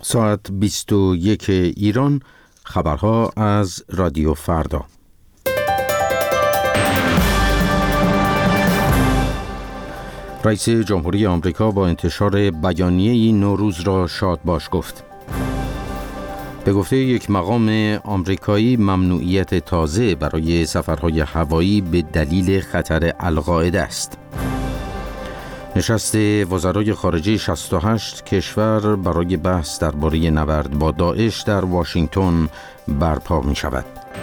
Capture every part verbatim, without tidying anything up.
ساعت بیست و یک ایران، خبرها از رادیو فردا. رئیس جمهوری آمریکا با انتشار بیانیه‌ای نوروز را شاد باش گفت. به گفته یک مقام آمریکایی، ممنوعیت تازه برای سفرهای هوایی به دلیل خطر القاعده است. نشست وزرای خارجه شصت و هشت کشور برای بحث درباره نبرد با داعش در واشنگتن برپا می شود.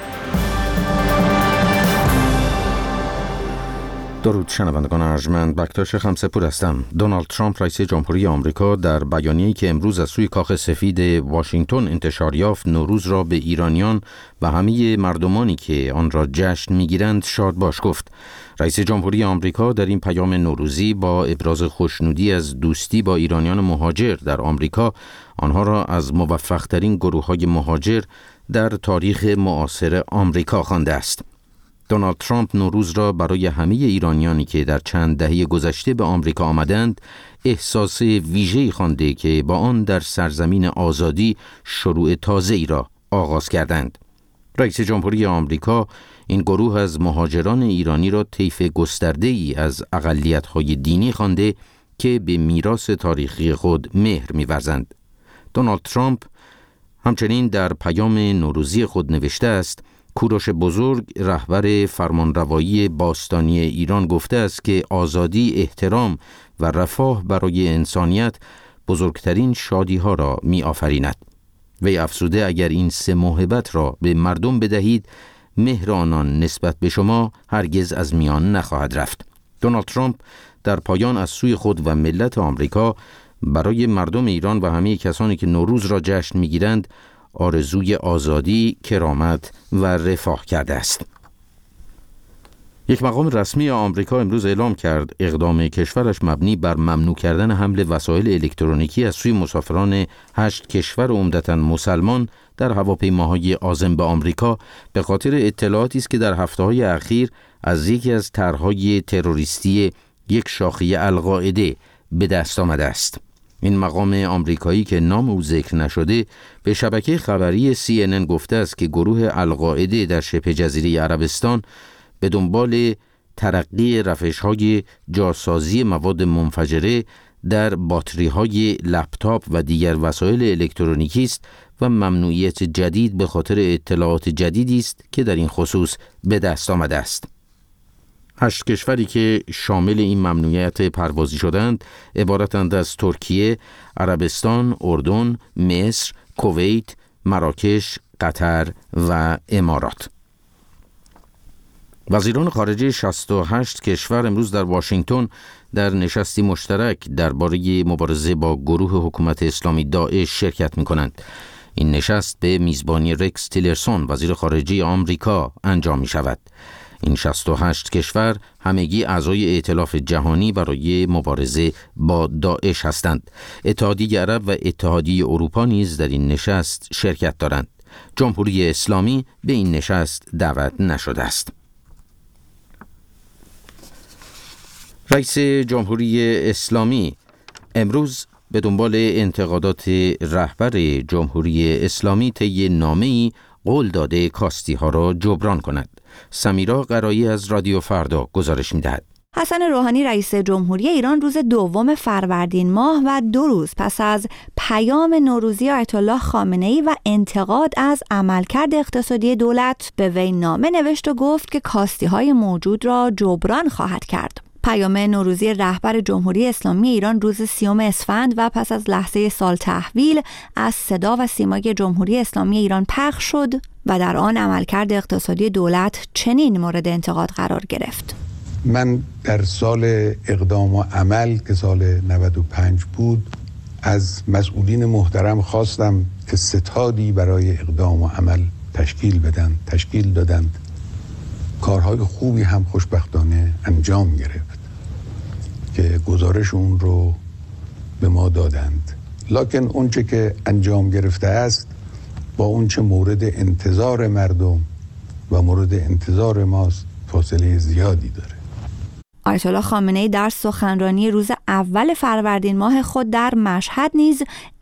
درود شنوندگان ارجمند، بکتاش خمسه‌پور هستم. دونالد ترامپ رئیس جمهوری آمریکا در بیانیه‌ای که امروز از سوی کاخ سفید واشنگتن انتشار یافت، نوروز را به ایرانیان و همه مردمانی که آن را جشن می‌گیرند شاد باش گفت. رئیس جمهوری آمریکا در این پیام نوروزی با ابراز خوشنودی از دوستی با ایرانیان مهاجر در آمریکا، آنها را از موفق‌ترین گروه‌های مهاجر در تاریخ معاصر آمریکا خوانده است. دونالد ترامپ نوروز را برای همه ایرانیانی که در چند دهه گذشته به آمریکا آمدند احساس ویژه‌ای خوانده که با آن در سرزمین آزادی شروع تازه‌ای را آغاز کردند. رئیس جمهوری آمریکا این گروه از مهاجران ایرانی را طیف گسترده‌ای از اقلیت‌های دینی خوانده که به میراث تاریخی خود مهر می‌ورزند. دونالد ترامپ همچنین در پیام نوروزی خود نوشته است: کوروش بزرگ، رهبر فرمانروایی باستانی ایران، گفته است که آزادی، احترام و رفاه برای انسانیت بزرگترین شادی‌ها را می‌آفریند. وی افزوده اگر این سه موهبت را به مردم بدهید، مهر آنان نسبت به شما هرگز از میان نخواهد رفت. دونالد ترامپ در پایان از سوی خود و ملت آمریکا برای مردم ایران و همه کسانی که نوروز را جشن می‌گیرند آرزوی آزادی، کرامت و رفاه کرده است. یک مقام رسمی آمریکا امروز اعلام کرد اقدام کشورش مبنی بر ممنوع کردن حمل وسایل الکترونیکی از سوی مسافران هشت کشور عمدتاً مسلمان در هواپیماهای عازم به آمریکا به خاطر اطلاعاتی است که در هفته‌های اخیر از یکی از طرح‌های تروریستی یک شاخه القاعده به دست آمده است. این مقام آمریکایی که نام او ذکر نشده به شبکه خبری سی ان ان گفته است که گروه القاعده در شبه جزیره عربستان به دنبال ترقی روش‌های جاسازی مواد منفجره در باتری‌های لپتاپ و دیگر وسایل الکترونیکی است و ممنوعیت جدید به خاطر اطلاعات جدیدی است که در این خصوص به دست آمده است. هشت کشوری که شامل این ممنوعیت پروازی شدند عبارتند از ترکیه، عربستان، اردن، مصر، کویت، مراکش، قطر و امارات. وزیران خارجه شصت و هشت کشور امروز در واشنگتن در نشستی مشترک درباره مبارزه با گروه حکومت اسلامی داعش شرکت می‌کنند. این نشست به میزبانی رکس تیلرسون، وزیر خارجه آمریکا، انجام می‌شود. این شصت و هشت کشور همگی اعضای ائتلاف جهانی برای مبارزه با داعش هستند. اتحادیه عرب و اتحادیه اروپا نیز در این نشست شرکت دارند. جمهوری اسلامی به این نشست دعوت نشده است. رئیس جمهوری اسلامی امروز به دنبال انتقادات رهبر جمهوری اسلامی طی نامه‌ای قول داده کاستی‌ها را جبران کند. سمیرا قرایی از رادیو فردا گزارش می‌دهد. حسن روحانی رئیس جمهوری ایران روز دوم فروردین ماه و دو روز پس از پیام نوروزی آیت الله خامنه‌ای و انتقاد از عملکرد اقتصادی دولت به وی نامه نوشت و گفت که کاستی‌های موجود را جبران خواهد کرد. پیام نوروزی رهبر جمهوری اسلامی ایران روز سیوم اسفند و پس از لحظه سال تحویل از صدا و سیمای جمهوری اسلامی ایران پخش شد و در آن عملکرد اقتصادی دولت چنین مورد انتقاد قرار گرفت. من در سال اقدام و عمل که سال نود و پنج بود از مسئولین محترم خواستم که ستادی برای اقدام و عمل تشکیل بدن، تشکیل دادند. کارهای خوبی هم خوشبختانه انجام گرفت که گزارش اون رو به ما دادند. لکن اونچه که انجام گرفته است با اونچه مورد انتظار مردم و مورد انتظار ماست فاصله زیادی داره. آیت الله خامنه‌ای در سخنرانی روز اول فروردین ماه خود در مشهد نیز